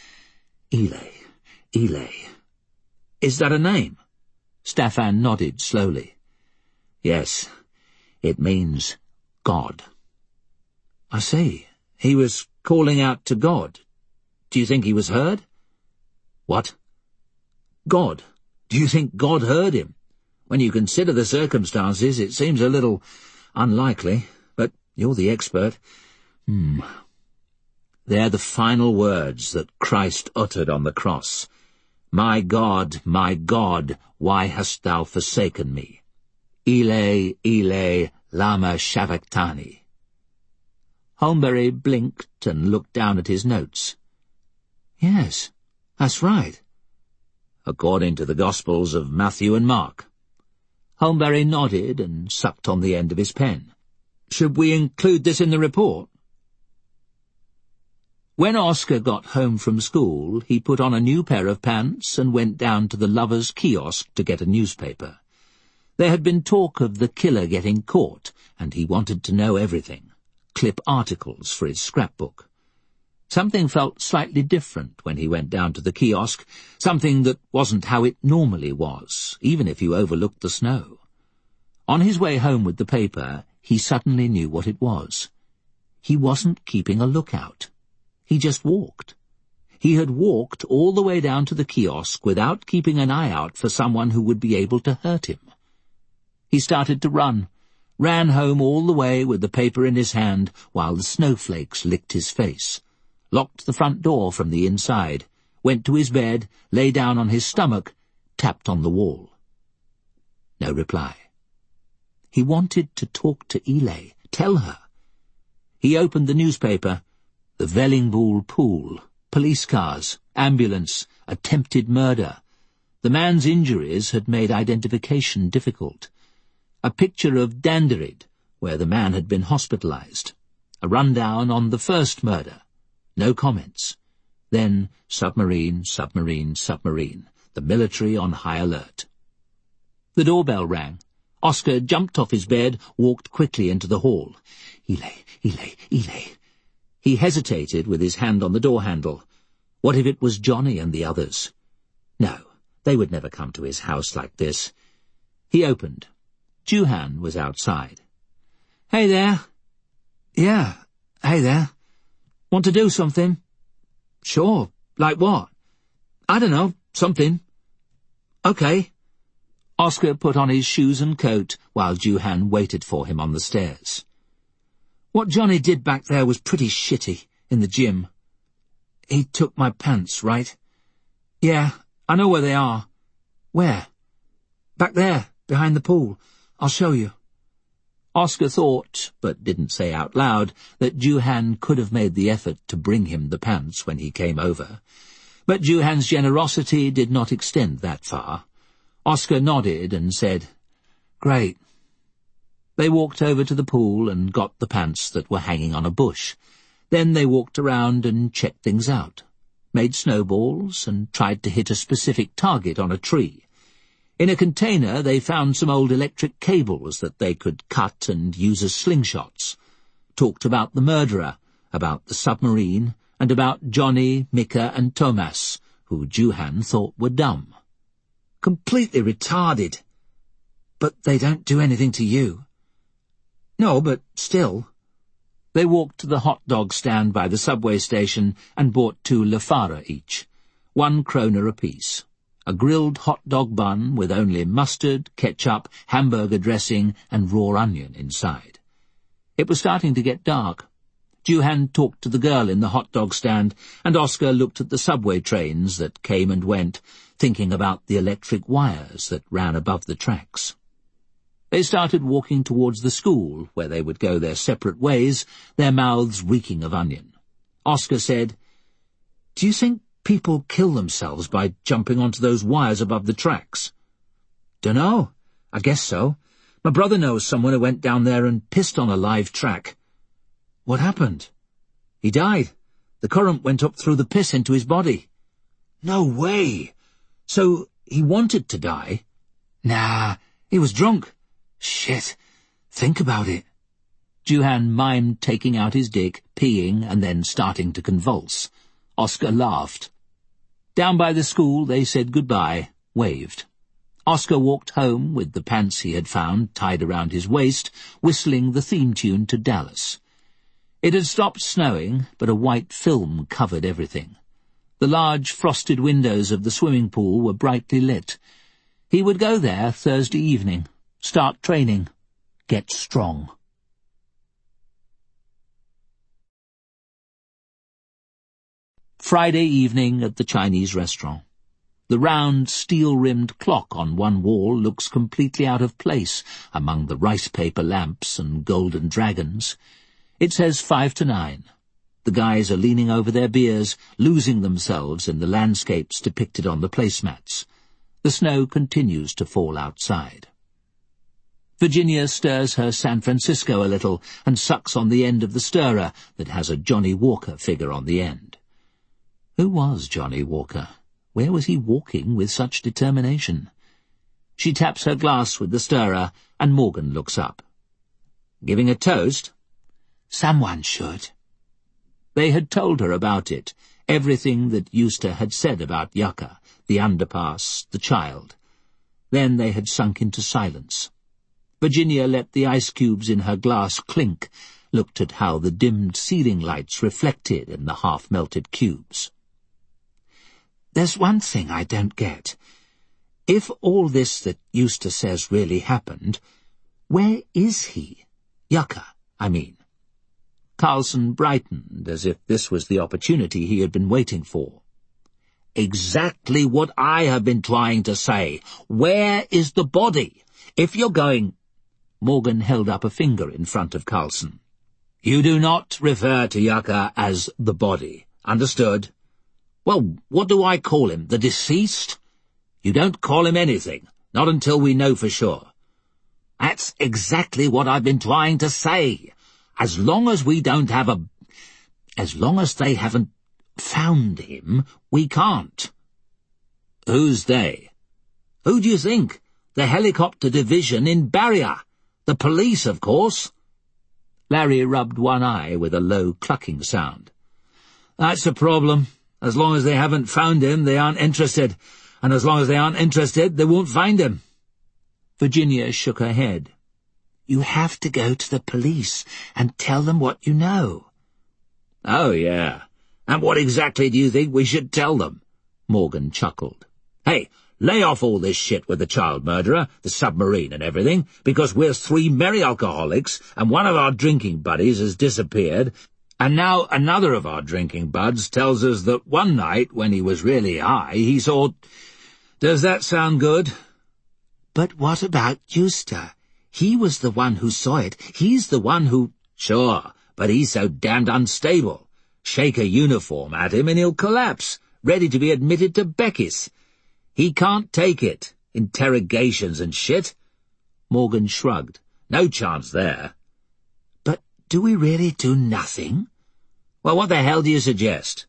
Ilei. "Is that a name?" Staffan nodded slowly. "Yes, it means God." "I see. He was calling out to God. Do you think he was heard?" "What?" "God. Do you think God heard him? When you consider the circumstances, it seems a little unlikely, but you're the expert." They're the final words that Christ uttered on the cross. My God, why hast thou forsaken me? Ile, Ile, lama sabachthani. Holmberry blinked and looked down at his notes. Yes, that's right. According to the Gospels of Matthew and Mark. Holmberry nodded and sucked on the end of his pen. Should we include this in the report? When Oscar got home from school, he put on a new pair of pants and went down to the Lovers' Kiosk to get a newspaper. There had been talk of the killer getting caught, and he wanted to know everything. Clip articles for his scrapbook. Something felt slightly different when he went down to the kiosk, something that wasn't how it normally was, even if you overlooked the snow. On his way home with the paper, he suddenly knew what it was. He wasn't keeping a lookout. He just walked. He had walked all the way down to the kiosk without keeping an eye out for someone who would be able to hurt him. He started to run, ran home all the way with the paper in his hand while the snowflakes licked his face, locked the front door from the inside, went to his bed, lay down on his stomach, tapped on the wall. No reply. He wanted to talk to Ile, tell her. He opened the newspaper. The Vellingbool pool, police cars, ambulance, attempted murder. The man's injuries had made identification difficult. A picture of Danderyd, where the man had been hospitalized. A rundown on the first murder. No comments. Then submarine, the military on high alert. The doorbell rang. Oscar jumped off his bed, walked quickly into the hall. Ile. He hesitated with his hand on the door handle. What if it was Johnny and the others? No, they would never come to his house like this. He opened. Juhan was outside. Hey there. Yeah, hey there. Want to do something? Sure, like what? I don't know, something. Okay. Oscar put on his shoes and coat while Juhan waited for him on the stairs. What Johnny did back there was pretty shitty, in the gym. He took my pants, right? Yeah, I know where they are. Where? Back there, behind the pool. I'll show you. Oscar thought, but didn't say out loud, that Juhan could have made the effort to bring him the pants when he came over. But Juhan's generosity did not extend that far. Oscar nodded and said, Great. They walked over to the pool and got the pants that were hanging on a bush. Then they walked around and checked things out, made snowballs and tried to hit a specific target on a tree. In a container they found some old electric cables that they could cut and use as slingshots, talked about the murderer, about the submarine, and about Johnny, Mika, and Thomas, who Juhan thought were dumb. Completely retarded. But they don't do anything to you. No, but still. They walked to the hot dog stand by the subway station and bought 2 Lafara each, 1 kroner apiece. A grilled hot dog bun with only mustard, ketchup, hamburger dressing, and raw onion inside. It was starting to get dark. Juhan talked to the girl in the hot dog stand, and Oscar looked at the subway trains that came and went, thinking about the electric wires that ran above the tracks. They started walking towards the school, where they would go their separate ways, their mouths reeking of onion. Oscar said, Do you think people kill themselves by jumping onto those wires above the tracks? Dunno. I guess so. My brother knows someone who went down there and pissed on a live track. What happened? He died. The current went up through the piss into his body. No way! So he wanted to die? Nah, he was drunk. Shit. Think about it. Juhan mimed taking out his dick, peeing, and then starting to convulse. Oscar laughed. Down by the school they said goodbye, waved. Oscar walked home with the pants he had found tied around his waist, whistling the theme tune to Dallas. It had stopped snowing, but a white film covered everything. The large frosted windows of the swimming pool were brightly lit. He would go there Thursday evening, start training, get strong. Friday evening at the Chinese restaurant. The round, steel-rimmed clock on one wall looks completely out of place among the rice-paper lamps and golden dragons. It says 5 to 9. The guys are leaning over their beers, losing themselves in the landscapes depicted on the placemats. The snow continues to fall outside. Virginia stirs her San Francisco a little and sucks on the end of the stirrer that has a Johnny Walker figure on the end. Who was Johnny Walker? Where was he walking with such determination? She taps her glass with the stirrer, and Morgan looks up. "Giving a toast?" "Someone should." They had told her about it, everything that Eustace had said about Yucca, the underpass, the child. Then they had sunk into silence. Virginia let the ice cubes in her glass clink, looked at how the dimmed ceiling lights reflected in the half-melted cubes. "There's one thing I don't get. If all this that Eustace says really happened, where is he? Yucca, I mean." Carlson brightened, as if this was the opportunity he had been waiting for. "Exactly what I have been trying to say. Where is the body? If you're going—" Morgan held up a finger in front of Carlson. "You do not refer to Yucca as the body. Understood? Well, what do I call him? The deceased? You don't call him anything, not until we know for sure." "That's exactly what I've been trying to say. As long as we don't have as long as they haven't found him, we can't." "Who's they?" "Who do you think? The helicopter division in Barrier. The police, of course." Larry rubbed one eye with a low clucking sound. "That's the problem. As long as they haven't found him, they aren't interested. And as long as they aren't interested, they won't find him." Virginia shook her head. "You have to go to the police and tell them what you know." "Oh, yeah. And what exactly do you think we should tell them?" Morgan chuckled. "Hey, lay off all this shit with the child murderer, the submarine and everything, because we're 3 merry alcoholics, and one of our drinking buddies has disappeared, and now another of our drinking buds tells us that one night, when he was really high, he saw— Does that sound good?" "But what about Eustace? He was the one who saw it. He's the one who—" "Sure, but he's so damned unstable. Shake a uniform at him and he'll collapse, ready to be admitted to Becky's. He can't take it. Interrogations and shit." Morgan shrugged. "No chance there." "But do we really do nothing?" "Well, what the hell do you suggest?"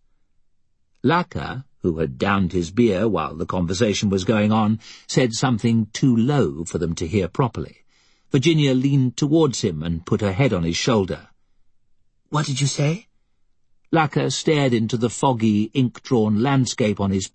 Lacquer, who had downed his beer while the conversation was going on, said something too low for them to hear properly. Virginia leaned towards him and put her head on his shoulder. "What did you say?" Lacquer stared into the foggy, ink-drawn landscape on his